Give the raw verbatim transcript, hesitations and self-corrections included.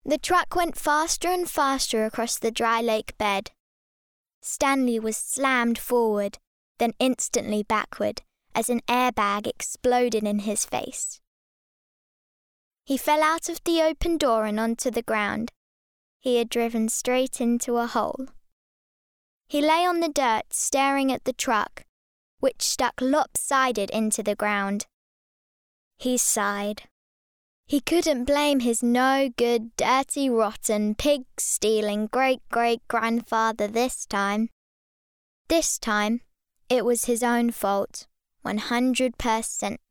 The truck went faster and faster across the dry lake bed. Stanley was slammed forward, then instantly backward, as an airbag exploded in his face. He fell out of the open door and onto the ground. He had driven straight into a hole. He lay on the dirt staring at the truck, which stuck lopsided into the ground. He sighed. He couldn't blame his no-good, dirty, rotten, pig-stealing great-great-grandfather this time. This time, it was his own fault, one hundred percent.